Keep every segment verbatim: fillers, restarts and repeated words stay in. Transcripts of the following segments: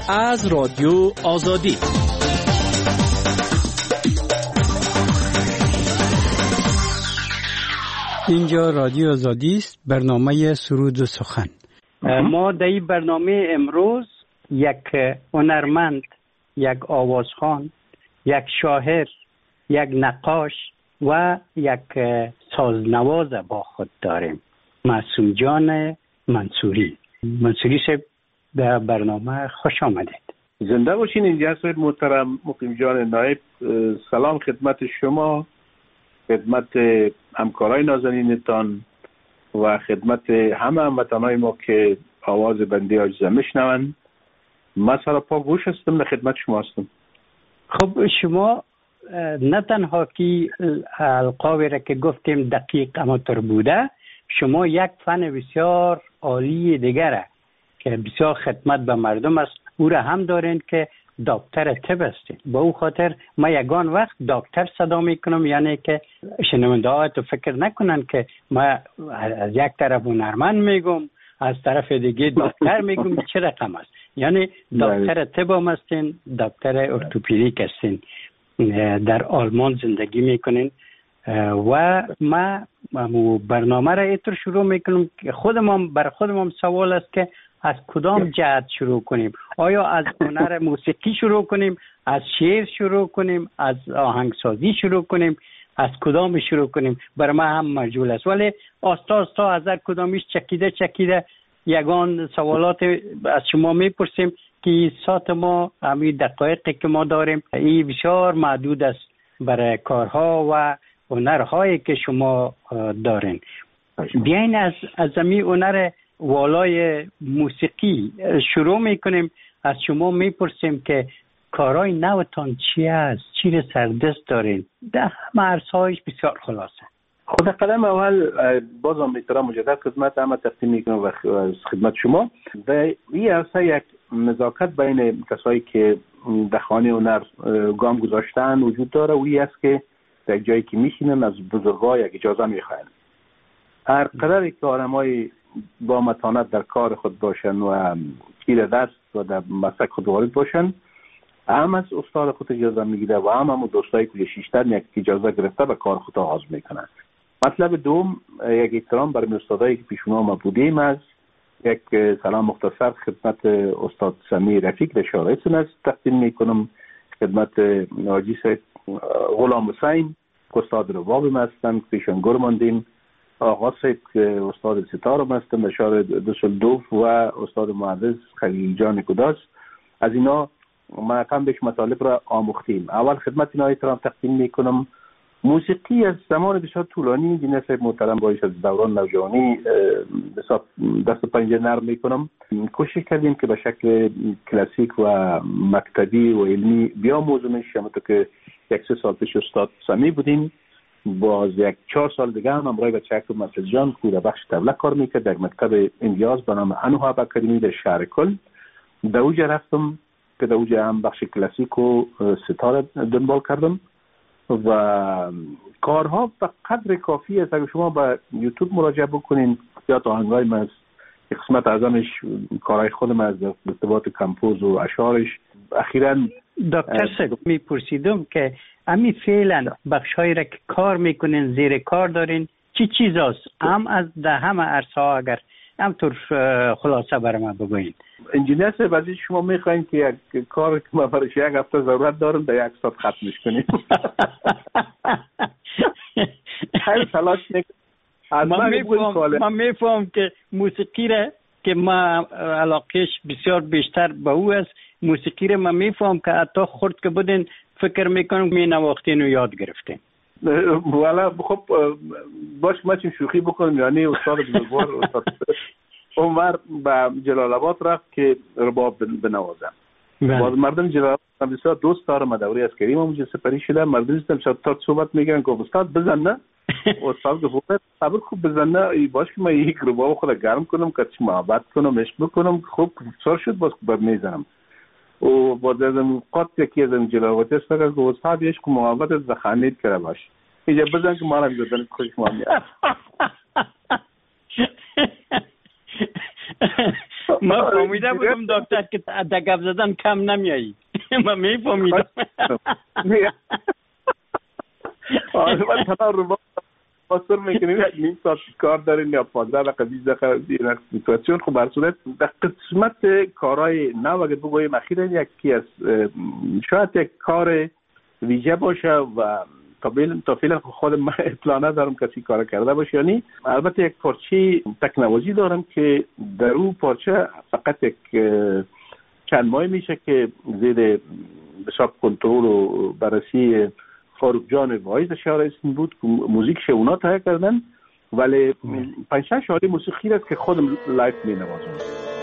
از رادیو آزادی. اینجا رادیو آزادی است، برنامه سرود و سخن. ما در این برنامه امروز یک هنرمند، یک آوازخوان، یک شاعر، یک نقاش و یک سازنواز با خود داریم. معصوم جان منصوری. منصوری صاحب در برنامه خوش آمدید. زنده باشین. اینجا صاحب محترم مقیم جان نایب، سلام خدمت شما، خدمت همکارای نازنینتان و خدمت همه هموطنای ما که آواز بنده عاجزه میشنوند. من سراپا گوش هستم، در خدمت شما هستم. خب شما نه تنها که القابی را که گفتیم دقیق اماتور بوده، شما یک فن بسیار عالی دیگره که بسیار خدمت به مردم است، او را هم دارین که دکتر طب هستید. با او خاطر ما یگان وقت دکتر صدا میکنم، یعنی که شنونده ها تو فکر نکنن که ما از یک طرف هنرمند میگم از طرف دیگه دکتر میگم. چه رقم است؟ یعنی دکتر طب هم هستین، دکتر ارتوپدیک هستین، در آلمان زندگی میکنین و ما برنامه را اینطور شروع میکنم که خودم بر خودم سوال است که از کدام جهت شروع کنیم؟ آیا از هنر موسیقی شروع کنیم، از شعر شروع کنیم، از آهنگسازی شروع کنیم، از کدام شروع کنیم؟ برای ما هم مجهول است، ولی آستا آستا از هر کدامیش چکیده چکیده یگان سوالات از شما میپرسیم که ساعت ما همین دقایقی که ما داریم این بسیار محدود است برای کارها و هنرهایی که شما دارین. بیاین از از همین هنر والای موسیقی شروع میکنیم. از شما میپرسیم که کارهای نوتان چی است؟ چی رو سردست دارین؟ در همه عرصه‌هایش بسیار خلاصه. خود قدم اول بازم احترام مجدد خدمت همه تقدیم میکنم و خدمت شما. در این عرصه یک نزاکت بین کسایی که در خانه هنر گام گذاشتن وجود داره و این است که در جایی که میشینن از بزرگا یک اجازه میخواین. هر قدر که آدمای با متانت در کار خود باشن و گیر دست و در مسلک خود وارد باشن، هم از استاد خود اجازه میگیره و هم هم دوستایی که شیشتر یک اجازه گرفته به کار خود آغاز میکنن. مطلب دوم، یک احترام برای استادایی که پیشونا ما بودیم. از یک سلام مختصر خدمت استاد سمی رفیق در شارع سنت تقدیم میکنم، خدمت ناجی سید غلام حسین استاد رباب هستن پیشون گرماندیم، آقا سید که استاد ستار هستن در شهر دوسلدورف و استاد مهندس خلیل جان کداس. از اینا ما کم بیش مطالب را آموختیم. اول خدمت اینا احترام تقدیم میکنم. موسیقی از زمان بسیار طولانی جناب صاحب محترم باید از دوران نوجوانی دست و پنجه نرم میکنم. کوشش کردیم که به شکل کلاسیک و مکتبی و علمی بیاموزیمش. همونطور که یک سه سال پیش استاد سمی بودیم، باز یک چهار سال دیگه هم امرای بچه اکتب مسجد جان که در بخش دولت کار میکرد در مکتب امتیاز به نام انوهاب اکادمی در شهر کل. در اوجه رفتم که در اوجه هم بخش کلاسیک و ستاره دنبال کردم و کارها به قدر کافی است. اگر شما به یوتیوب مراجعه بکنین یا تا آهنگای من از قسمت اعظمش کارهای خودم از ارتباط کمپوز و اشعارش. اخیراً دکتر صاحب میپرسیدم که امی فعلا بخشایی را که کار میکنین زیر کار دارین چی چیزاست؟ هم از ده همه عرصه ها اگر همطور خلاصه برای من بگوین. انجینیر صاحب از شما میخواین که یک کار که ما برایش یک هفته ضرورت دارم در یک ساعت ختمش کنیم. خیلی تلاش نکنم. من میفهم که موسیقی را که ما علاقهش بسیار بیشتر به او است، موسیقی را من میفهم که حتی خورد که بودین فکر میکنم می نواختین و یاد گرفتین. والا خب باش ما چون شوخی بکنم، یعنی استاد بزرگوار استاد عمر به جلال آباد رفت که رباب بنوازم. باز مردم جلال آباد بسیار دوست دارم. دوره عسکری ما اونجا سپری شدم. مردم استاد شد تا صحبت میگن که استاد بزن نه. استاد گفت صبر خوب بزن نه. باش که من یک رباب خود گرم کنم که چه محبت کنم عشق بکنم. خوب سر شد باز بر میزنم. و باز ازم قط یکی ازم جلال آباد است که استاد عشق و محبت از خانید کرده باش. اینجا بزن که ما را میگردن خوش ما میاد. ما فهمیده بودم دکتر که در گپ زدن کم نمیایی. ما میفهمیدم. آره من تنها رو باسر میکنیم یک نیم ساعت کار دارین یا پانزده دقیقه بیست دقیقه این سیتواسیون. خب بر صورت در قسمت کارهای نو اگر بگویم اخیراً یکی از شاید یک کار ویژه باشه و تا فعلا خود من اطلاع ندارم کسی کار کرده باشه. یعنی البته یک پارچه تکنوازی دارم که در اون پارچه فقط یک چند ماه میشه که زیر حساب کنترل و بررسی فاروق جان واعظ شهر اسم بود که موزیکش اونا تهیه کردن، ولی پنج شش حالی موسیقی است که خودم لایف می نوازم.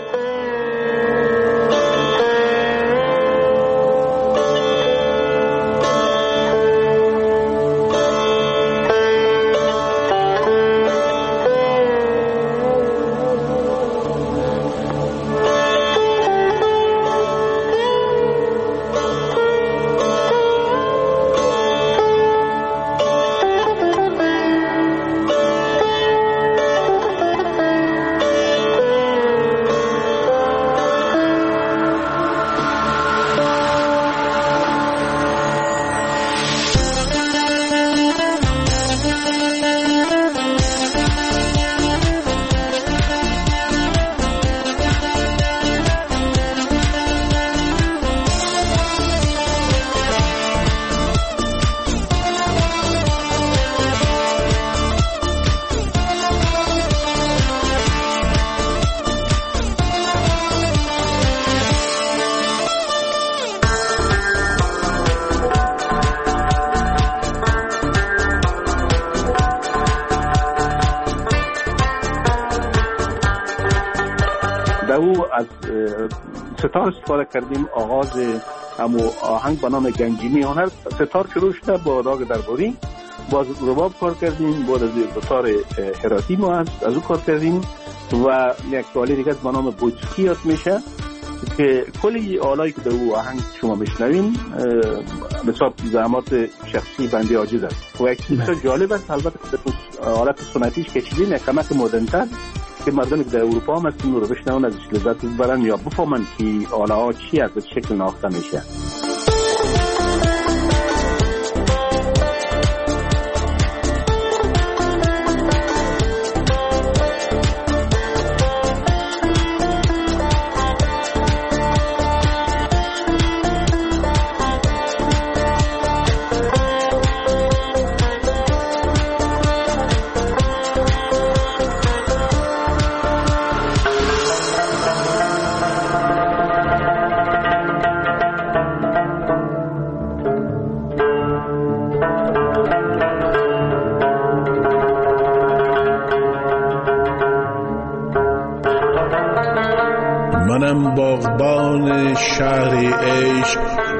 از ستار استفاده کردیم. آغاز همو آهنگ به نام گنجینی هنر ستار شروع شده با راگ درباری، باز رباب کار کردیم، بعد از ستار هراتی ما از او کار کردیم و یک آله دیگه به نام بوچکی یاد میشه که کلی آلایی که در او آهنگ شما میشنوین به حساب زحمات شخصی بنده عاجز است و یک چیز جالب است. البته آلات سنتیش کشیدین یک کمک مدرن‌تر که مردمی که در اروپا هم هستن رو بشنون ازش لذت ببرن یا بفهمن که آله ها چی از به شکل ناخته میشه. منم باغبان شهر عشق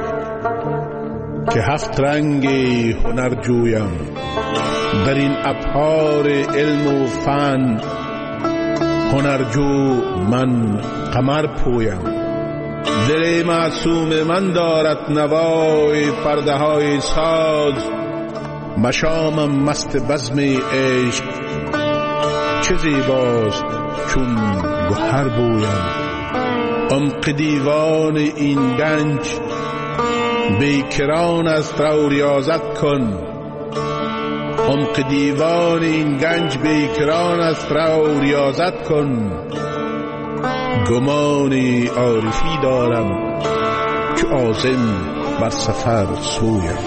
که هفت رنگ هنر جویم، در این ابحار علم و فن هنرجو من قمر پویم. دل معصوم من دارد نوای پرده های ساز، مشامم مست بزم عشق چه زیباست چون گوهر بویم. عمق دیوان این گنج بیکران است رو ریاضت کن، عمق دیوان این گنج بیکران است رو ریاضت کن. گمانی عارفی دارم که عازم بر سفر سویم.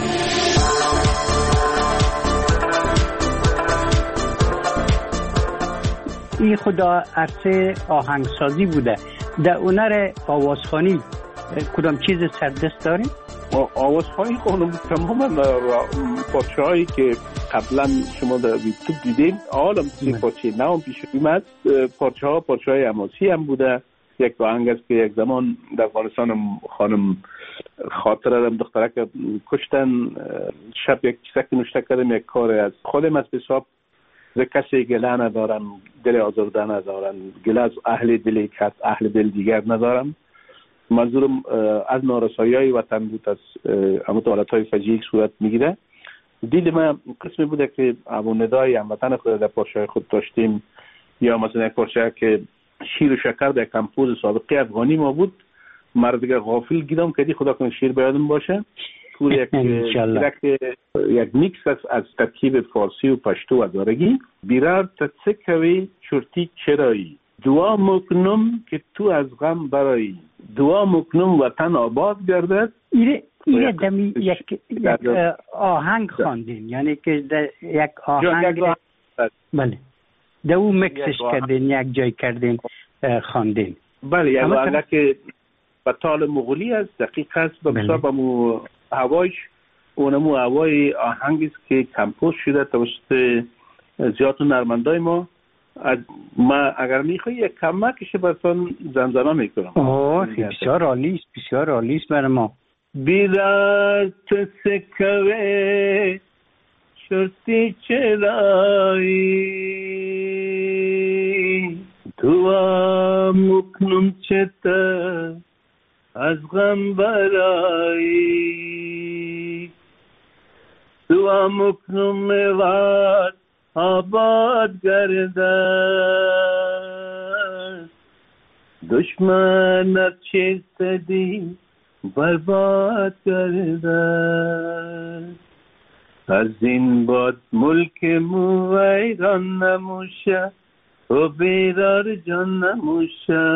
این خدا عرصه آهنگسازی بوده. در هنر آوازخوانی کدام چیز سردست داری؟ آوازخوانی خونم تماما پارچه هایی که قبلا شما در یوتیوب دیدین عالم سی پارچه نام پیش اومد. پارچه ها پارچه های حماسی هم بوده. یک آهنگ است که یک زمان در افغانستان خانم خاطره رم دختره که کشتن، شب یک چیزک نوشته کردم، یک کار از خودم از حساب ز کسی گله ندارم، دل آزرده ندارم، گله از اهل دل کس اهل دل دیگر ندارم. منظورم از نارسایی وطن بود، از همون حالتهای فجیعی صورت میگیره. دیل من قسمی بوده که همون ندای هموطن خود در پارچه خود داشتیم، یا مثلا یک پارچه که شیر و شکر در کمپوز سابقه افغانی ما بود. مرد دیگه غافل گیرم کدی خدا کنه شیر بیادم باشه. پور یک یک میکس از از ترکیب فارسی و پشتو هزارگی. بیرار تسکوی چرتی چرایی، دعا مکنم که تو از غم برایی، دعا مکنم وطن آباد گردد. ایره ایره دمی یک یک آهنگ خواندین، یعنی که یک آهنگ بله در او مکسش کردین، یک جای کردین خواندین. بله یک آهنگ که به تال مغولی است، دقیق است. به حساب مو هوایش اونمو هوای آهنگی است که کمپوز شده توسط زیاد نرمندای ما. ما اگر میخوای یک کمکش براتون زمزمه میکنم. اوه بسیار عالی است، بسیار عالی است برای ما. بیدار تو سکوه شرطی چرایی، دعا مکنم چتا از غم برایی، دعا مکنم وات آباد گردد، دشمنت چیست دی برباد گردد، از این باد ملک مو ویران نموشه و بیرار جان نموشه،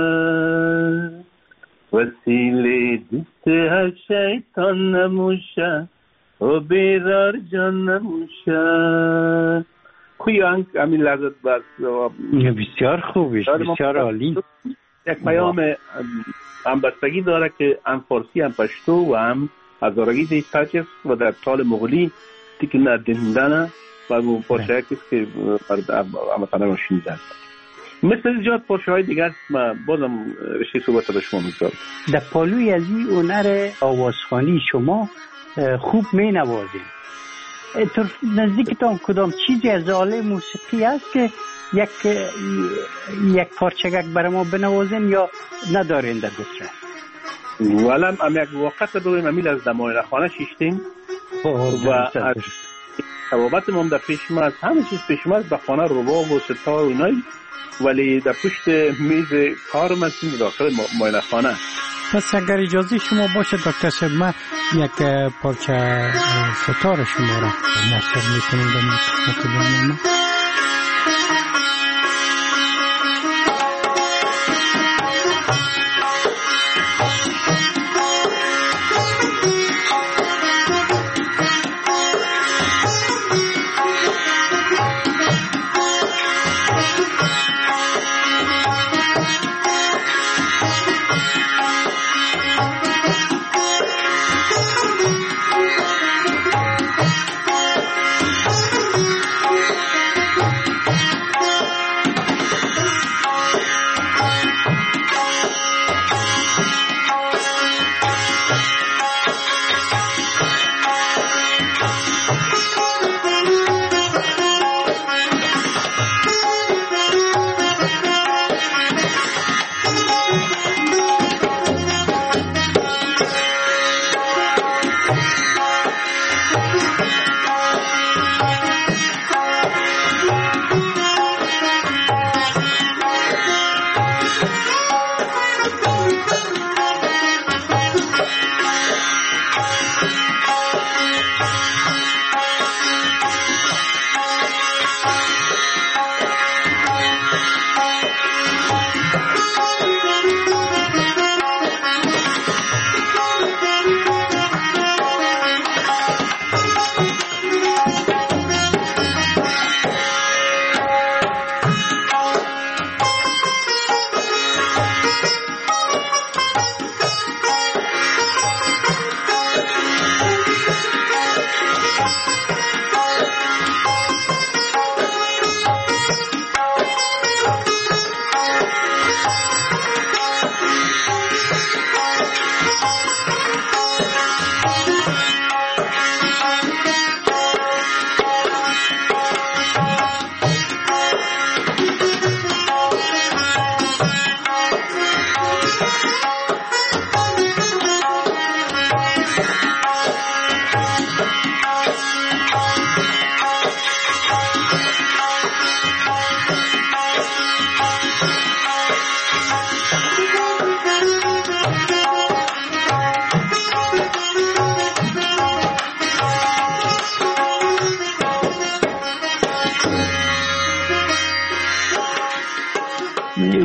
وسیله دست هر شیطان نموشه و بیرار جان نموشه. خوی آنک همین لحظت بس بسیار خوبیش، بسیار عالی. یک پیام همبستگی داره که هم فارسی هم پشتو و هم هزارگی دیستاچ است و در تال مغولی تیک ندندنه و پارچه هاییست که همتانه رو شنیدن. مثل زیاد پارچه های دیگر ما بازم رشته صحبت به شما میگذارم. در پالوی از این هنر آوازخوانی شما خوب می نوازید. نزدیکتان کدام چیزی از آله موسیقی است که یک یک پارچگک برای ما بنوازین یا ندارین در دسترس؟ ولم ام یک وقت بگویم امیل از دمای خانه شیشتیم و از ثوابت ما در پیش ما از همه چیز پیش ما به خانه رباب و ستار و اینای، ولی در پشت میز کار ما هستیم داخل ماینه خانه. پس اگر اجازه شما باشه دکتر صاحب، من یک پارچه ستار شما را نشر میکنم در خدمت برنامه.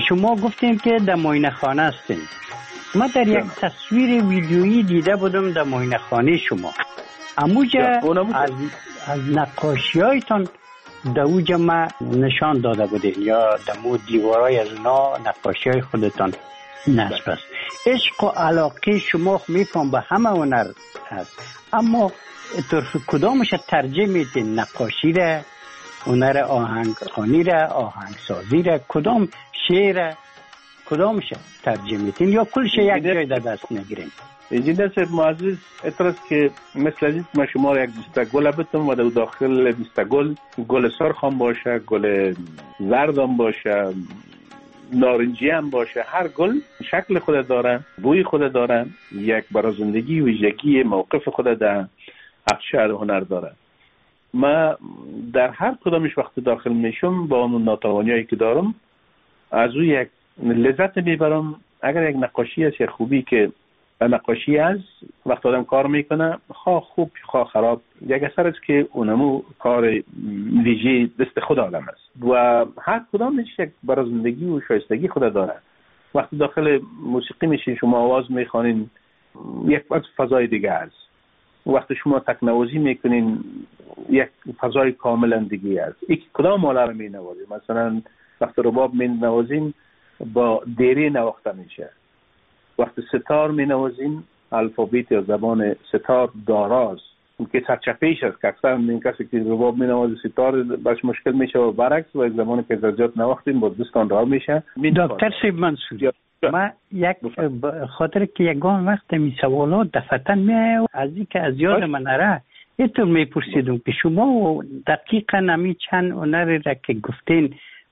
شما گفتین که در معاینه خانه هستین. من در یک تصویر ویدیویی دیده بودم در معاینه خانه شما. اموجه از, از نقاشی هایتان در اوجه ما نشان داده بودین یا در مو دیوارای از اونا نقاشی های خودتان نصب است. عشق و علاقه شما میفهم به همه هنر هست، اما طرف کدامش ترجیح میدین؟ نقاشی را، هنر آهنگ خوانی را، آهنگ سازی را، کدام شعر کدامش ترجیح میدین یا کلش یک جای در دست نگیرین؟ انجینر صاحب معزز، اعتراض که مثل از ما شما را یک دسته گل بتم و در داخل دسته گل گل سرخ هم باشه، گل زرد هم باشه، نارنجی هم باشه، هر گل شکل خود داره، بوی خود داره، یک برازندگی ویژگی موقف خود در افشار هنر داره. ما در هر کدامش وقت داخل میشم با اون ناتوانیایی که دارم از او یک لذت میبرم. اگر یک نقاشی است، یک خوبی که نقاشی است، وقت آدم کار میکنه خواه خوب خواه خراب، یک اثر است که اونمو کار ویژه دست خود آدم است و هر کدامش یک برازندگی و شایستگی خود داره. وقتی داخل موسیقی میشین شما آواز میخوانین یک فضای دیگه است، وقتی شما تکنوازی میکنین یک فضای کاملا دیگه است. یک کدام مالا رو مینوازیم، مثلا وقتی رباب مینوازیم با دیره نواخته میشه، وقتی ستار مینوازیم الفابet یا زبان ستار داراست که سرچپیش است که اکثر این کسی که رباب مینوازه ستار باش مشکل میشه و برعکس و یک زبان که زیاد نواختیم با دستان دار میشه. دکتر سیب منصور، ما یک خاطر که یگان وقت می سوالات دفتن می از این که از یاد من نره اینطور می پرسیدم که شما دقیقا نمی چند هنری را که گفتین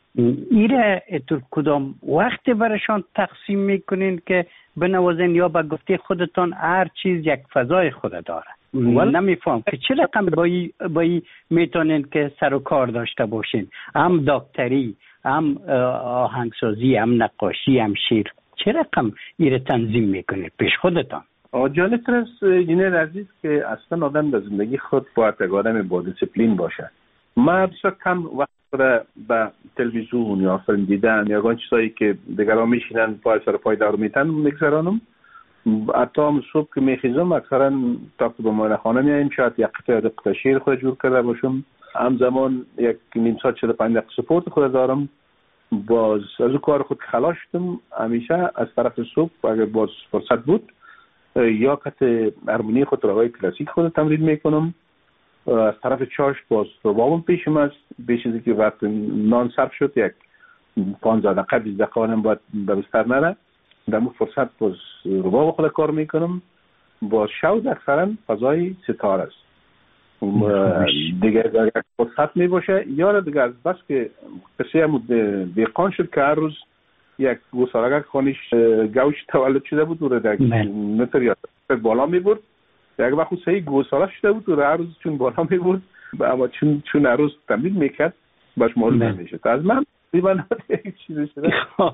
ایره اینطور کدام وقت برشان تقسیم میکنین که بنوازین یا با گفته خودتان هر چیز یک فضای خود داره؟ نمیفهم که چه رقم بایی, بایی میتونین که سر و کار داشته باشین، هم دکتری، هم آهنگسازی، هم نقاشی، هم شعر، چه رقم ایره تنظیم میکنید پیش خودتان؟ جالب تر است جنر عزیز که اصلا آدم در زندگی خود باید یک آدم با دیسپلین باشه. من بسیار کم وقت را به تلویزیون یا فیلم دیدن یا گان چیزایی که دیگران میشینن پای سر پای دار میتن میگذرانم. حتی هم صبح که میخیزم اکثرا تا که به معاینه خانه میاییم شاید یک قطعه قطعه شعر خود جور کرده باشم، همزمان یک نیم ساعت چهل و پنج دقیقه سپورت خود دارم. باز از اون کار خود خلاص شدم همیشه از طرف صبح اگر باز فرصت بود یا کت هارمونی خود راهای کلاسیک خود تمرین میکنم، از طرف چاش باز ربابم پیشم است. بیش از اینکه وقت نان صرف شد یک پانزده دقیقه بیست دقیقه آنم باید به بستر نره، در اون فرصت باز رباب خود کار میکنم. باز شود اکثرا فضای ستار است دیگه اگر فرصت می باشه یا دیگه از بس که کسی هم دیقان شد که هر روز یک گوسالگر خانیش گوش تولد شده بود و در متر یا بالا می برد، یک وقت سهی گوساله شده بود و هر روز چون بالا می برد اما چون چون هر روز تمرین میکرد باش معلوم نمیشد. از من دیوان یک چیزی شده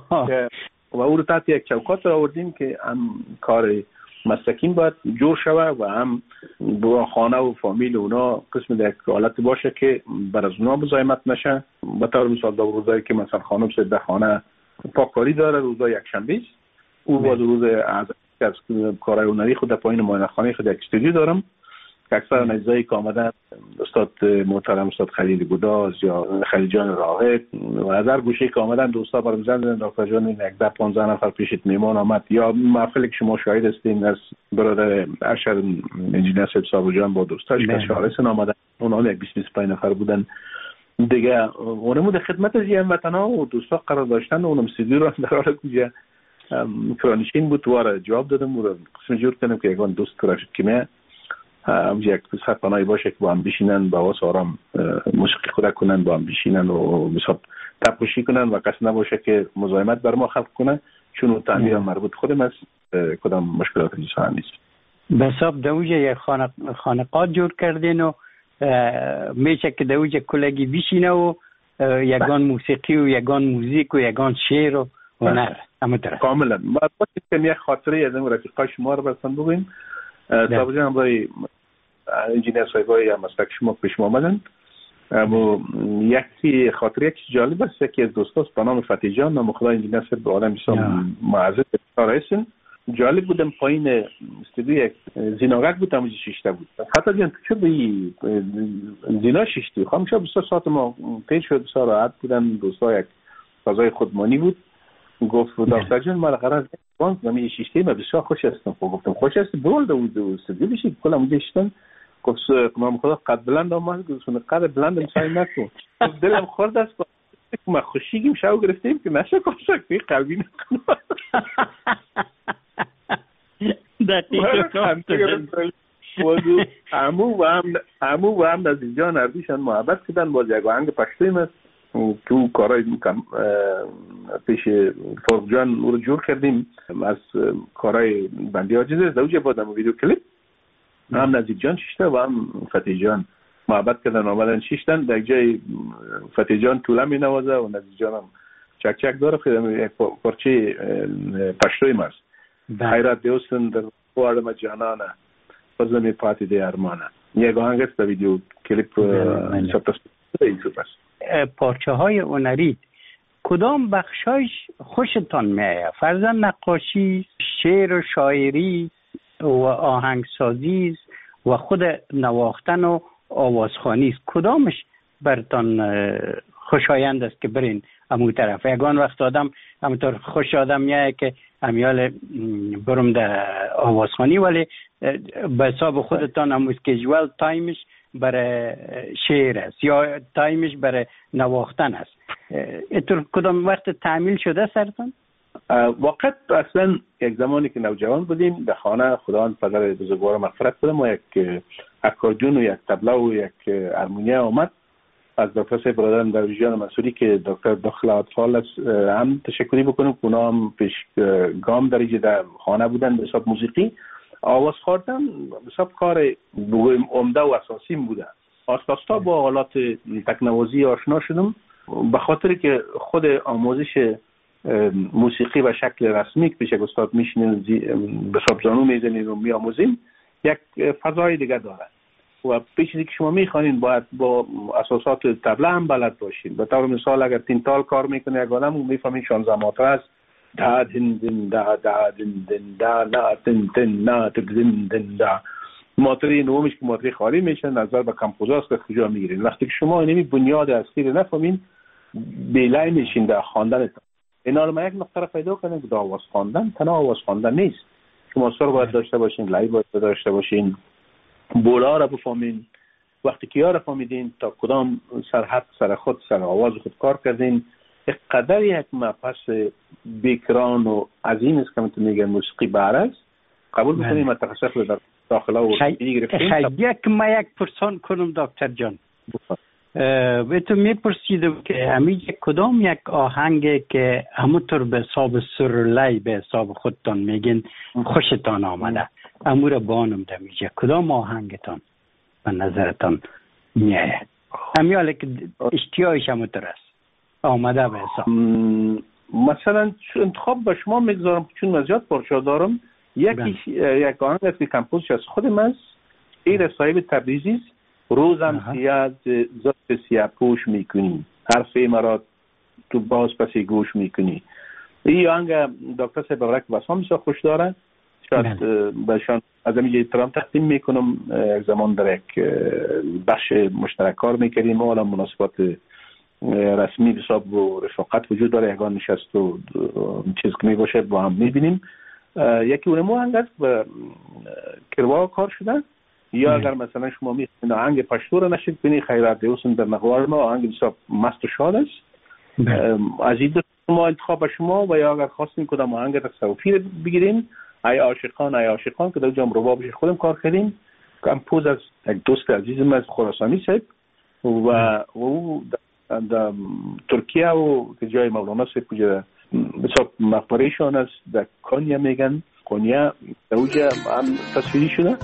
و او رو تحت یک چوکات را آوردیم که هم کار مسکین باید جور شوه و هم با خانه و فامیل اونا قسم یک حالت باشه که بر از اونا مزاحمت نشه. به طور مثال در روزایی که مثلا خانم سید خانه پاککاری داره روزای یک شنبه است، او باز روز از از کارهای هنری خود در پایین معاینه خانه خود یک استودیو دارم که اکثر اجزایی که آمدن استاد محترم استاد خلیل گوداز یا خلیل جان راغب و از هر گوشه که آمدن دوستا برام زنگ زدن دکتر جان یک ده پانزده نفر پیشت میمان آمد یا محفلی که شما شاهد هستین از برادر اشر انجینر صاحب صابر جان با دوستاش که شارسن آمدن اونها یک بیست بیست و پنج نفر بودن دیگه. اونمو در خدمت از هموطنا و دوستا قرار داشتن و اونم استودیو رو در حال کجا کرانشین بود واره جواب دادم و قسم جور کنم که یکان دوست کراشد که همونجا یک بسخت پناهی باشه که با هم بشینن با واس آرام موسیقی خود کنن، با هم بشینن و بساب تپوشی کنن و کس نباشه که مزاحمت بر ما خلق کنه چون اون تعمیر مربوط خودم است، کدام مشکلات جسان نیست. بساب دوجه یک خانقات جور کردین و میشه که دوجه کلگی بشینه و یگان موسیقی و یگان موزیک و یگان شعر و هنر همونطور کاملا. ما باید یک خاطره از این رفیقای شما رو برسن بگویم. صاحب جان برای انجینر صاحبای یا مسلک شما پیش ما آمدن اما یکی خاطر یک جالب است که از دوستاست به نام فتحی جان، نام خدای این نصر به آدم بسیار معزز رئیسن. جالب بودم پایین استودیو یک زیناغک بود، همونجا شیشته بود. فتحی جان تو چه بایی زینا شیشتی؟ خواهم شد بسیار ساعت ما پیش شد، بسیار راحت بودن. دوستا یک فضای خودمانی بود. گفت دکتر جان ما قرار بانک نمی شیشتی ما بسیار خوش هستم. گفتم خوش هستی برول دو استودیو بشی کلا اونجا شدن. گفت نام خدا قد بلند آمد، گفت قد بلند مسای نکن. دلم خورد است که ما خوشیگیم شو گرفتیم که نشه کوشک بی قلبی نکنم. دقیقاً وضو عمو و هم عمو و هم از اینجا نردیشان محبت کردن. باز یک آهنگ پشتویم است تو کارهای کم پیش فرق جان رو جور کردیم از کارهای بندی عاجزه زوجه بادم و ویدیو کلیپ هم نزدیک جان شیشته و هم فتحی جان محبت کردن آمدن شیشتن. در جای فتحی جان طوله می نوازه و نزدیک جان هم چک چک داره. خیلی یک پارچه پشتویم است. خیرات دیوستن در بوارم جانانه بزنی پاتی دی ارمانه. یک آهنگ است در ویدیو کلیپ سپس ایسوب است. پارچه های هنری کدام بخشایش خوشتان میآید؟ فرضاً نقاشی، شعر و شاعری و آهنگسازی و خود نواختن و آوازخوانی است. کدامش برتان خوشایند است که برین امو طرف؟ یگان وقت آدم همونطور خوش آدم میایه که امیال برم در آوازخوانی، ولی به حساب خودتان امو اسکیجوال تایمش برای شعر است یا تایمش برای نواختن است. اینطور کدام وقت تعمیل شده سرتان؟ وقت اصلا یک زمانی که نوجوان بودیم در خانه خداوند پدر بزرگوار مغفرت کنه ما یک اکاردیون و یک تبله و یک هارمونیه آمد از دکتر صاحب برادرم در جان منصوری که دکتر داخل اطفال است. هم تشکری بکنم که اونا هم پیش گام درجه در خانه بودن به حساب موسیقی. آواز خواندن به حساب کار عمده و اساسی بوده. آستا با حالات تکنوازی آشنا شدم به خاطر که خود آموزش موسیقی و شکل رسمی که پیش استاد میشینیم به حساب زانو میزنیم و میآموزیم یک فضای دیگه داره و پیش که شما میخوانید باید با اساسات طبله هم بلد باشین. به طور مثال اگر تینتال کار میکنه یک آدم میفهمین شانزده ماتره است دا دن دن دا دا دن دن دا نا تن تن نا تن دن دا. ماتری نومش که ماتری خالی میشه نظر به کمپوزاست که کجا میگیرین. وقتی که شما اینمی بنیاد اصلی رو نفهمین بیلای میشین در خواندن. اینا رو ما یک نقطه پیدا کنیم که آواز خواندن تنها آواز خواندن نیست. شما سر باید داشته باشین، لای باید داشته باشین، بولا را بفهمین. وقتی که یار فهمیدین تا کدام سرحد سر خود سر آواز خود کار کردین. یک قدر یک مبحث بیکران و عظیم است که میتونم میگم موسیقی بارست قبول بکنیم و تخصص در داخله و خیلی گرفتیم. یک ما یک پرسان کنم دکتر جان. به تو میپرسیدم که همیشه کدام یک آهنگ که همونطور به حساب سرلی به حساب خودتان میگین خوشتان آمده امور بانم دمیجه کدام آهنگتان به نظرتان میآید؟ همیاله که اشتیاقش همونطور است آمده به حساب. مثلا انتخاب به شما میگذارم چون من زیاد پارچه دارم. یکی یک آهنگ است که کمپوزش از خودم است. این صاحب تبریزی است. روزم سیاه زفت سیاه پوش میکنی حرف مرا تو باز پسی گوش میکنی. این آهنگ دکتر صاحب برک بسام بسیار خوش داره. شاید بهشان از همینجا احترام تقدیم میکنم. یک زمان در یک بخش مشترک کار میکردیم و حالا مناسبات رسمی حساب و رفاقت وجود داره. یگان نشست و چیز که میباشه با هم میبینیم. یکی اونمو آهنگ است به کروا کار شده. یا اگر مثلا شما میخواین آهنگ پشتو رو نشید بینی خیرات دیوسن در نقوار ما آهنگ بسیار مست و شاد است. از این ما انتخاب شما و یا اگر خواستین کدام آهنگ تصوفی رو بگیریم ای عاشقان ای عاشقان که در جام ربابش خودم کار کردیم. کمپوز از یک دوست عزیزم از خراسانی صاحب و او در ترکیه و که جای مولانا صاحب کجا بسیار مقبرهشان است در کانیا میگن کانیا در اوجا هم تصویری شده.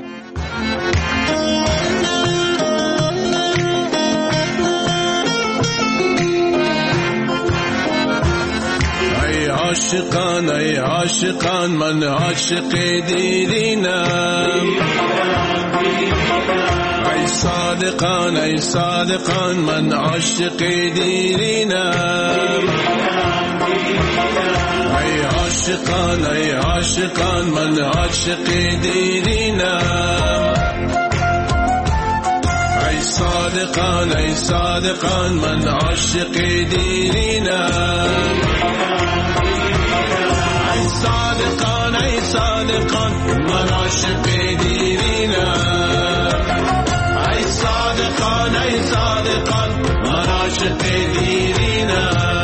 ای عاشقان ای عاشقان من عاشق دیرینم ای صادق صادقان ای صادقان من عاشق دیرینم ای عاشقان ای عاشقان من عاشق دیرینم ای صادقان ای صادقان من عاشق دیرینم ای صادقان ای صادقان من عاشق دیرینم ای صادقان ای صادقان من عاشق دیرینم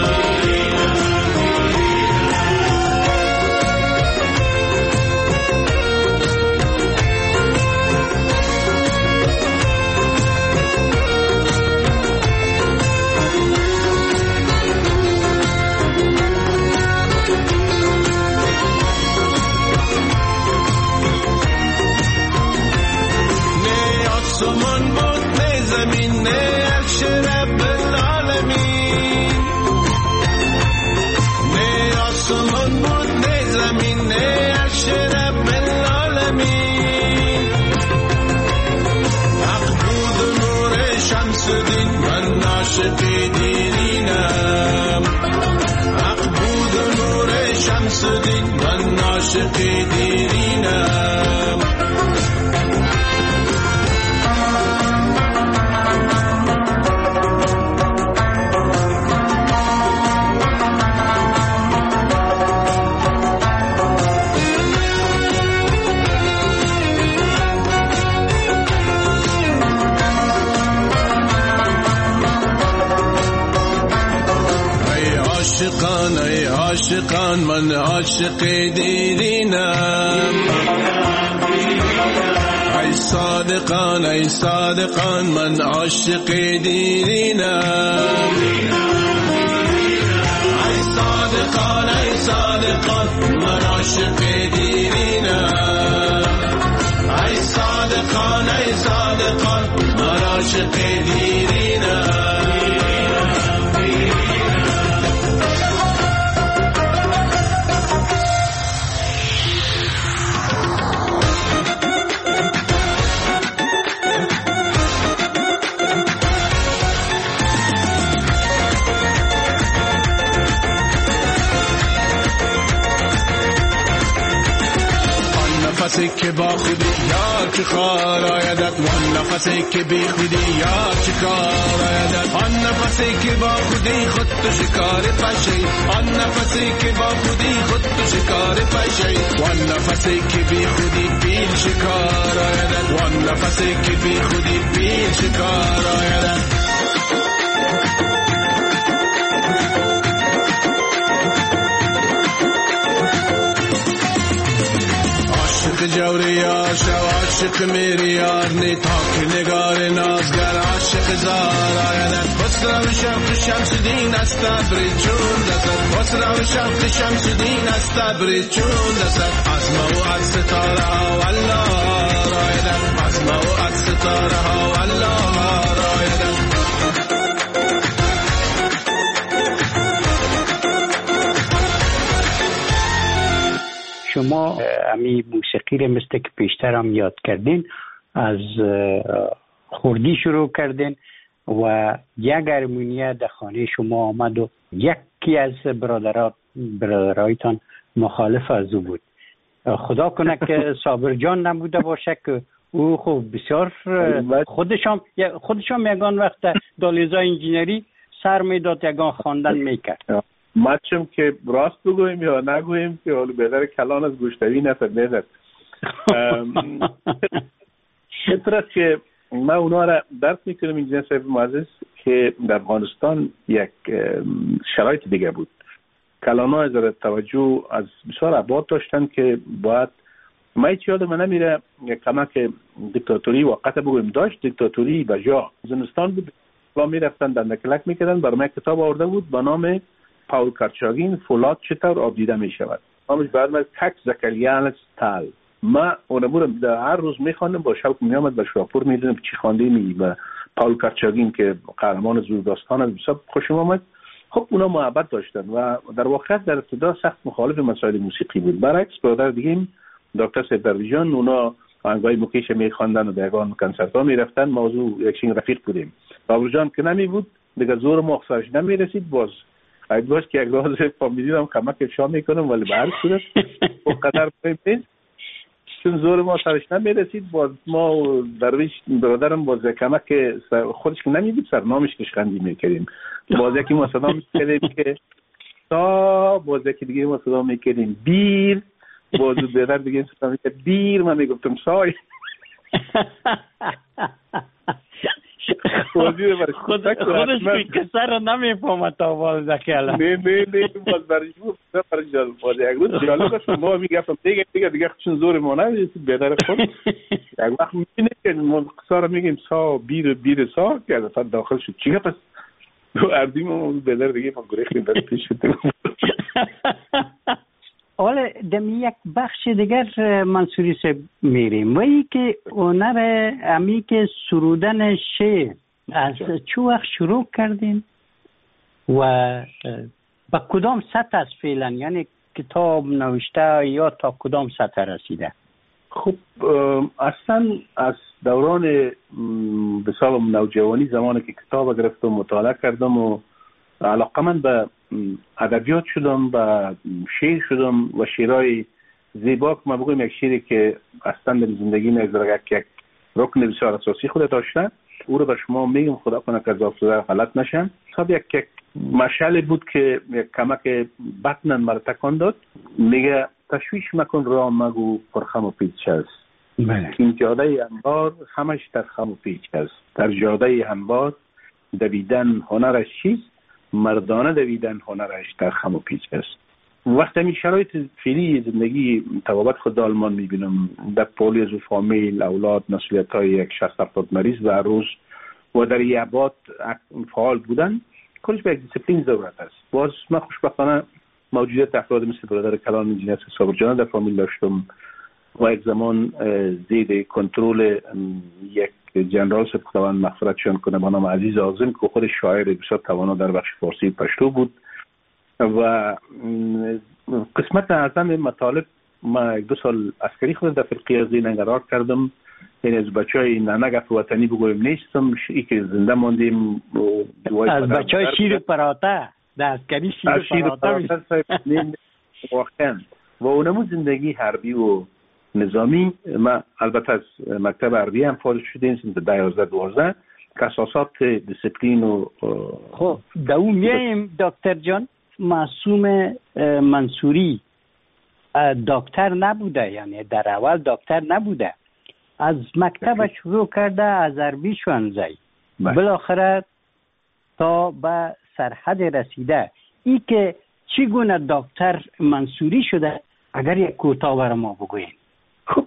عاشق دیرینم حق بود نور شمس دین من عاشق دیرینم عاشقان ای عاشقان من عاشق دیرینم ای صادقان ای صادقان من عاشق دیرینم ای صادقان ای صادقان من عاشق دیرینم ای صادقان ای صادقان من عاشق دیرینم نفسی که با خودی یار چه کار آیدت وان نفسی که بی خودی یار چه کار آیدت آن نفسی که با خودی خود تو شکار پشی آن نفسی که با خودی خود تو شکار پشی وان نفسی که بی خودی بیل شکار آیدت وان نفسی که بی خودی بیل شکار آیدت جوری یار شو عاشق میری یار نی تاک نگار نازگر عاشق زار آیدن بسرا و شفق شمس دین است برید چون دست بسرا و شفق شمس دین است برید چون دست از ما و از ستاره ها والله آیدن از ما و از ستاره ها والله آیدن شما امی موسیقی رو مثل که پیشتر هم یاد کردین از خردی شروع کردین و یک ارمونیه در خانه شما آمد و یکی از برادرات برادرایتان مخالف از او بود. خدا کنه که صابر جان نبوده باشه که او خوب بسیار خودشم خودشم یگان وقت دالیزا انجینری سر میداد یگان خواندن میکرد. ما چم که راست بگویم یا نگویم که حالا بهتر کلان از گوشتوی نفر نیست. شطرت که ما اونا را درک میکنم اینجا صاحب معزز که در افغانستان یک شرایط دیگه بود. کلان ها از توجه از بسیار عباد داشتن که باید ما هیچ یاد من نمیره کما که دیکتاتوری وقت بگویم داشت دیکتاتوری بجا زمستان بود با میرفتن در نکلک میکردن برای من کتاب آورده بود با نام پاول کارچاگین فولاد چطور آب دیده می شود. نامش بعد من تک زکریان تال. ما اونمو رو هر روز میخواندم با شوق میامد و شاپور میدونم چی خوانده می و پاول کارچاگین که قهرمان زور داستان است بسیار خوشم آمد. خب اونا محبت داشتن و در واقع در ابتدا سخت مخالف مسائل موسیقی بود. برعکس برادر دیگه دکتر سید درویشان اونا آهنگای موکیش میخواندن و به یگان کنسرت ها میرفتن. موضوع یکشین رفیق بودیم. بابر جان که نمی بود دیگه زور ما خسارش نمی رسید. باز خیلی باش که یک روز فامیلی هم کمک شام میکنم ولی به هر صورت اونقدر مهم نیست چون زور ما سرش نمی رسید. باز ما و درویش برادرم باز کمک خودش که نمی بود سرنامش کشخندی میکردیم. باز یکی ما صدا میکردیم که تا باز یکی دیگه ما صدا میکردیم بیر. باز بیادر دیگه صدا میکرد بیر. من میگفتم سای. خود خودش که کسر رو نمیفهمه تا باز دکیلا. نه نه نه باز برش بود برش جالب باز یک روز جالب است. ما میگفتم دیگه دیگه دیگه چون زور ما نرسید بیادر خود یک وقت میبینه که ما قصه رو میگیم سا بیر بیر سا که از داخل شد چیه پس دو اردیم و بیادر دیگه ما گریختیم در پیش شدیم. حالا دمی یک بخش دیگر منصوری سے میریم و ای که هنر امی که سرودن شعر از چه وقت شروع کردین و با کدام سطح از فعلا یعنی کتاب نوشته یا تا کدام سطح رسیده؟ خب اصلا از دوران بسیار نوجوانی زمانی که کتاب گرفتم مطالعه کردم و علاقه من به ادبیات شدم و شعر شدم و شعرهای زیبا که ما بگویم یک شعری که اصلا در زندگی نگذره یک رکن بسیار اساسی خود داشته او رو به شما میگم خدا کنه که اضافه غلط نشن. صاحب یک یک مشعل بود که یک کمک بطنن مرا تکان داد. میگه تشویش مکن را مگو پرخم و پیچ است. این جاده انبار همش در خم و پیچ است. در جاده انبار دویدن هنرش چیست؟ مردانه دویدن هنرش در خم و پیچ است. وقتی می شرایط فعلی زندگی توابت خود آلمان میبینم در پولیز و فامیل اولاد مسئولیت های یک شصت هفتاد مریض و روز و در یابات فعال بودن کلش به یک دیسپلین ضرورت است. باز من خوشبختانه موجودیت افراد مثل برادر کلان انجینیر صابر جان در فامیل داشتم و یک زمان زیر کنترل یک جنرال سب خداوند مغفرتشان کنه با نام عزیز آزم که خود شاعر بسیار توانا در بخش فارسی پشتو بود و قسمت اعظم مطالب ما یک دو سال عسکری خود در فرقی از این انقرار کردم. یعنی از بچه های ننگف وطنی بگویم نیستم ای که زنده ماندیم از بچه های شیر پراته در عسکری شیر پراته واقعا و اونمو زندگی حربی و نظامی. ما البته از مکتب عربی هم فارغ شدیم سنت دوازده دوازده که اساسات دیسپلین و خب دو میایم دکتر جان. معصوم منصوری دکتر نبوده یعنی در اول دکتر نبوده از مکتب شروع کرده از عربی شوانزی بالاخره تا به سرحد رسیده. ای که چگونه دکتر منصوری شده اگر یک کوتاه بر ما بگوین. خب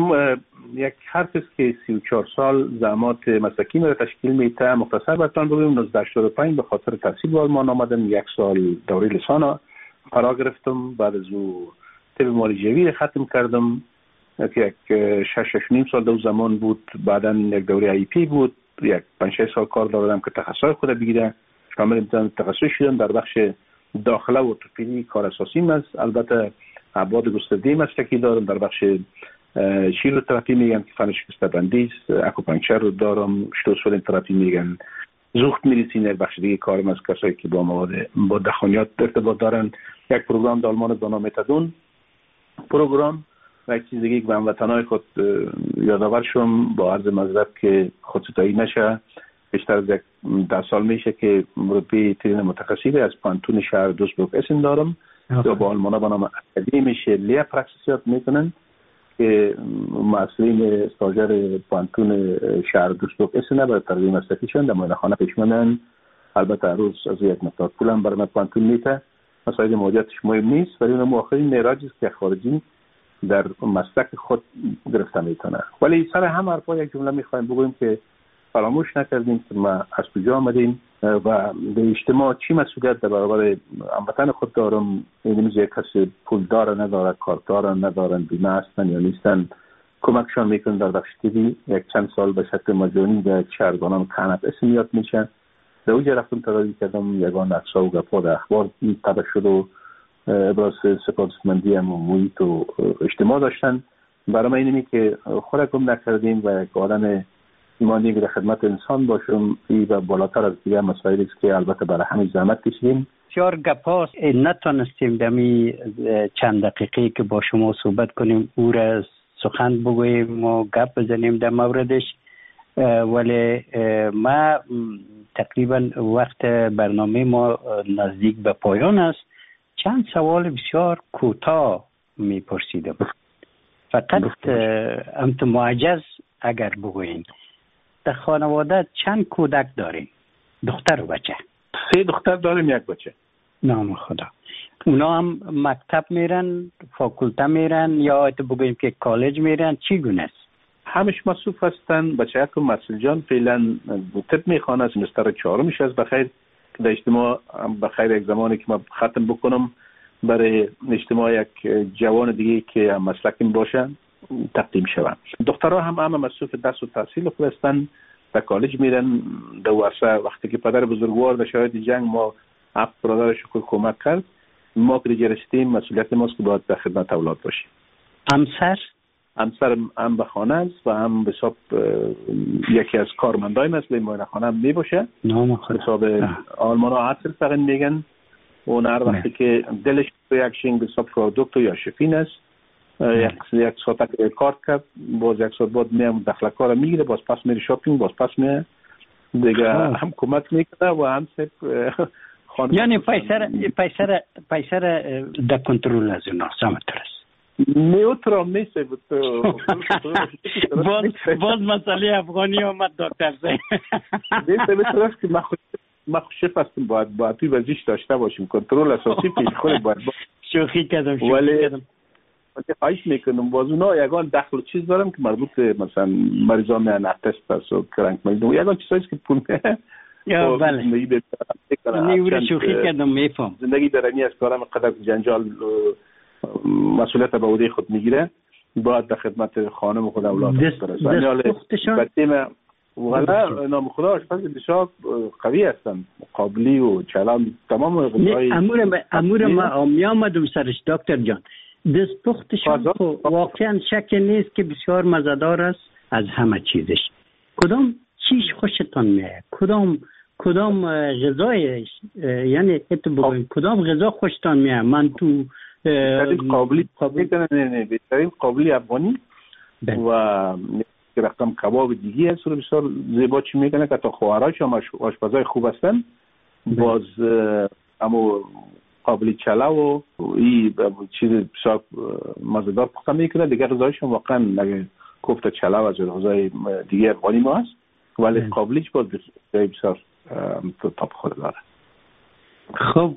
یک حرف است که سی و چهار سال زحمات مسلکی را تشکیل میده. مختصر براتون بگویم نوزده هشتاد و پنج به خاطر تحصیل به آلمان آمدم. یک سال دوره لیسان فرا گرفتم. بعد از او طب معالجوی ختم کردم که یک شش شش نیم سال دو زمان بود. بعدا یک دوره ای پی بود. یک پنج شش سال کار داشتم که تخصص خود بگیرم. شامل امتحان تخصص شدم در بخش داخله و ارتوپدی کار اساسی است. البته ابعاد گسترده مسلکی دارم در بخش شیروتراپی میگن که فن شکسته بندی است. اکوپانکچر رو دارم. شتوسولین تراپی میگن. زوخت میریسین یک بخش دیگه کارم از کسایی که با مواد با دخانیات ارتباط دارن. یک پروگرام در آلمان به نام متادون پروگرام و یک چیز دیگه که به هموطنای خود یادآور شم با عرض معذرت که خودستایی نشه. بیشتر از یک ده سال میشه که مربی ترین متخصصی از پانتون شهر دوسبروک اسن دارم یا با آلمانا به نام اکادمیش لیا پراکسیسیات میکنن که مسئولین استاجر پانتون شهر دوسبروک اسن برای تربیت مسلکیشون در معاینه خانه پیشمنن. البته روز از یک مقدار پولم برای پانتون میته. مسائل موجودش مهم نیست ولی اون آخرین معراجی است که خارجی در مسلک خود گرفته میتونه. ولی سر هم حرفا یک جمله میخوایم بگویم که فراموش نکردیم که ما از کجا آمدیم و به اجتماع چی مسئولیت در برابر هموطن خود دارم. این میشه کسی پول داره نداره، کار داره ندارن، بیمه هستن یا نیستن، کمکشان میکنن در بخش دیدی. یک چند سال به شکل مجانی در شهرگانان کانت اسم یاد میشه. در اوجه رفتم تراجی کردم یگان اقصا و گپا در اخبار تبه شد و ابراز سپاسمندی هم و محیط و اجتماع داشتن برای من اینمی که خودکم نکردیم و یک آدم ایمانی که در خدمت انسان باشم ای و بالاتر از دیگر مسائلی است که البته برای همین زحمت کشیدیم. بسیار گپاست نتونستیم دمی چند دقیقه که با شما صحبت کنیم او را سخن بگوییم و گپ بزنیم در موردش، ولی ما تقریبا وقت برنامه ما نزدیک به پایان است. چند سوال بسیار کوتاه میپرسیدم، فقط امت معجز اگر بگوییم در خانواده چند کودک داریم؟ دختر و بچه؟ سه دختر داریم، یک بچه. نام خدا. اونا هم مکتب میرن، فاکولته میرن یا تو بگوییم که کالج میرن؟ چی گونه است؟ همش مصروف هستن. بچه اکم مسئول جان فعلا طب میخوانه، سمستر چهارمش است. بخیر در اجتماع بخیر یک زمانی که ما ختم بکنم برای اجتماع یک جوان دیگه که هم مسلکیم باشن تقدیم شوم. دخترها هم همه مصروف درس و تحصیل خود هستن، در کالج میرن. در ورسه وقتی که پدر بزرگوار در شرایط جنگ ما هفت برادرش رو کمک کرد، ما که دیگه رسیدیم مسئولیت ماست که باید در خدمت اولاد باشیم. همسر؟ همسر هم به خانه است و هم به حساب یکی از کارمندای مسئله معاینه خانه هم میباشه. نام خدا. حساب آلمان ها عطر فقط میگن اون هر وقتی که دلش به یک شینگ به حساب پرودکت یا شفین است یک یک ساعت کار کرد، باز یک ساعت بعد میام دخل کار میگیره، باز پس میره شاپینگ، باز پس میره دیگه هم کمک میکنه و هم سب خانم. یعنی پیسر پیسر پیسر در کنترل از اونا سمتر است. نیوترال نیست. باز باز مسئله افغانی آمد دکتر زین. نیست به طرف که ما خود ما خوشف هستم باید باید توی وزیش داشته باشیم. کنترل اساسی پیش خود باید با شوخی کردم شوخی کردم. ولی خواهش میکنم باز اونا یگان دخل چیز دارم که مربوط مثلا مریضان میان تست است و کرنک مریضان یگان چیزایی که پول میه یا بله نیوره شوخی کردم میفهم. زندگی درنی از کارم قدر جنجال مسئولیت به عهده خود میگیره، باید در خدمت خانم خود اولاد برسه. ولی نام خدا آشپز بسیار قوی هستن، قابلی و چلان تمام غذای امور امور ما میامدم سرش دکتر جان. دست پختشان واقعا شک نیست که بسیار مزه‌دار است از همه چیزش. کدام چیز خوشتان میاد؟ کدام کدام غذای یعنی ات بگویم کدام غذا خوشتان میاد؟ من تو قابلی قابلی نه نه بهترین قابلی افغانی و رقم کباب دیگه هست رو بسیار زیبا چی میکنه که تا خواهرهاش هم آشپزای خوب هستن. باز اما قابلی چلا و این چیز بسیار مزه‌دار پخته میکنه. دیگه غذایش هم واقعا اگه کوفته چلا و غذای دیگه افغانی ما هست، ولی قابلیش باز بسیار تاپ خود داره. خب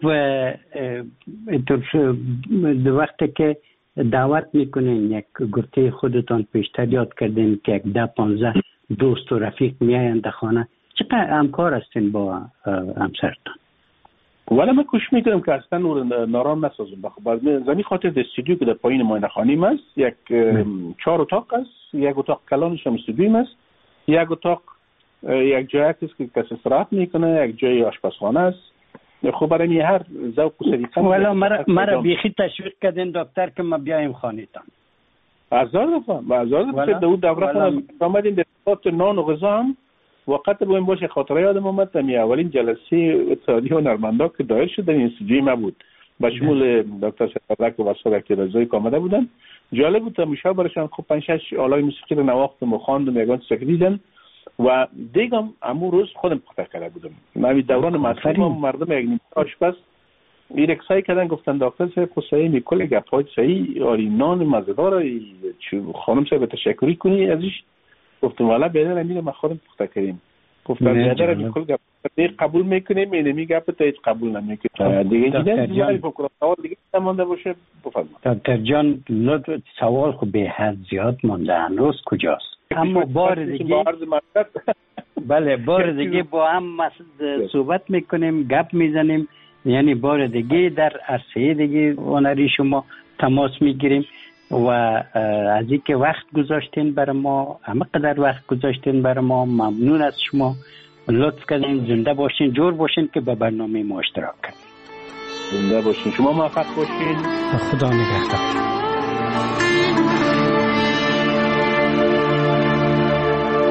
دو وقتی که دعوت میکنین یک گفته خودتان پیشتر یاد کردین که یک ده پانزده دوست و رفیق میاین در خانه، چقدر همکار هستین با همسرتان؟ ولی من کوشش میکنم که اصلا نارام نسازم. بخاطر زمین خاطر استودیو که در پایین معاینه خانه است، یک چهار اتاق است، یک اتاق کلانش هم استودیو است، یک اتاق یک جای است که کسی استراحت میکنه، یک جای آشپزخانه است. خب برای هر ذوق و سلیقه والا مرا مرا بیخی تشویق کردین دکتر که ما بیایم خانه‌تان. هزار دفعه هزار دفعه دو دوره خود آمدیم در خاطر نان و غذا هم وقت بگویم باشه. خاطره یادم اومد می اولین جلسه اتحادیه هنرمندا که دایر شد در استودیوی ما بود با شمول دکتر سفرک و وسایل که رضایی آمده بودن. جالب بود تماشا برشان. خب پنج شش آلای موسیقی رو نواختم و خواندم یگان سکریدن و دیگم امو روز خودم پخته کرده بودم. من دوران مصرف مردم یک نیم آشپز ایرک سعی کردن گفتن دکتر صاحب خود صحیح میکنه گپ‌های صحیح آری نان مزه‌دار خانم صاحب تشکری کنی ازش. گفتم والا بهتر امیر ما خودم پخته کردیم. گفتم بهتر میکل گپ قبول میکنیم اینمی گپ تا هیچ قبول نمیکنه دیگه. دیگه فکر سوال دیگه مونده باشه بفرمایید. دکتر جان لطف سوال خب به حد زیاد مونده هنوز کجاست؟ اما بار دیگه بله بار دیگه با هم صحبت میکنیم گپ میزنیم، یعنی بار دیگه در عرصه دیگه هنری شما تماس میگیریم و از اینکه وقت گذاشتین برای ما، همه قدر وقت گذاشتین برای ما، ممنون از شما. لطف کردین. زنده باشین، جور باشین که به برنامه ما اشتراک کنین. زنده باشین، شما موفق باشین. خدا نگهدار.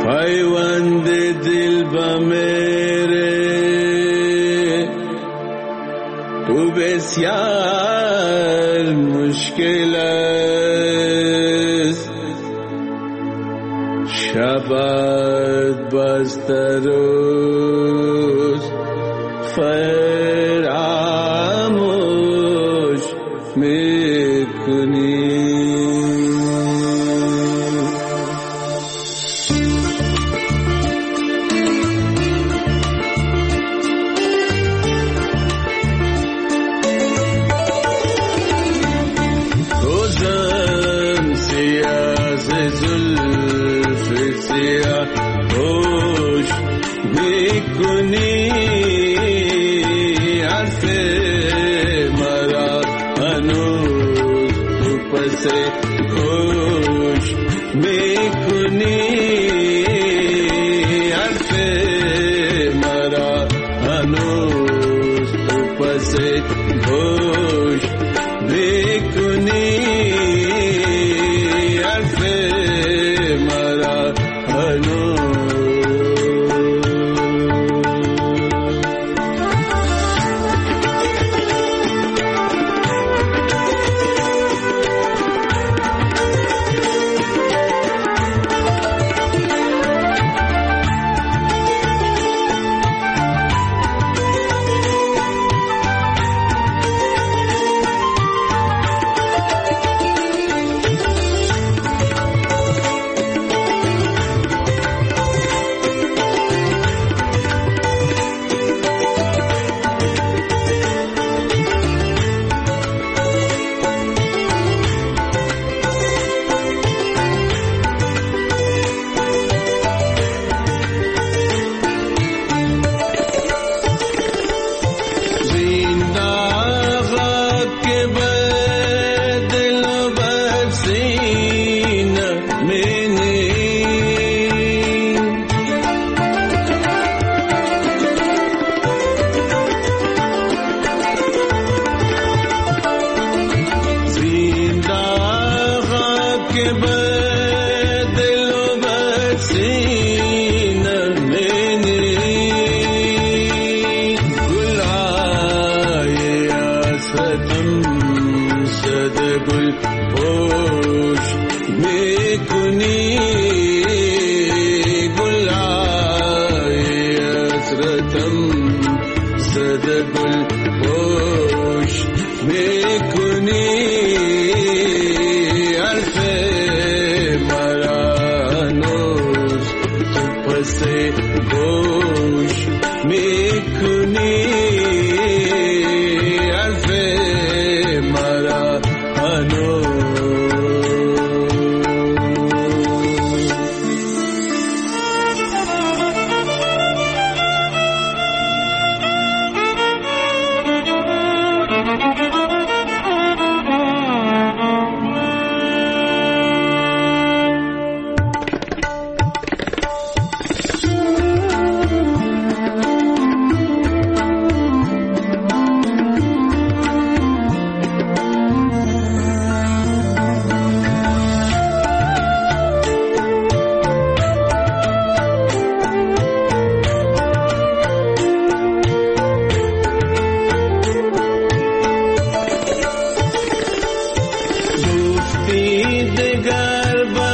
پیوند دل با میره تو بسیار مشکل است شبت بسته روز فراموش میکنی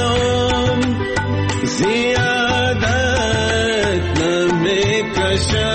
زیادت نمیکشم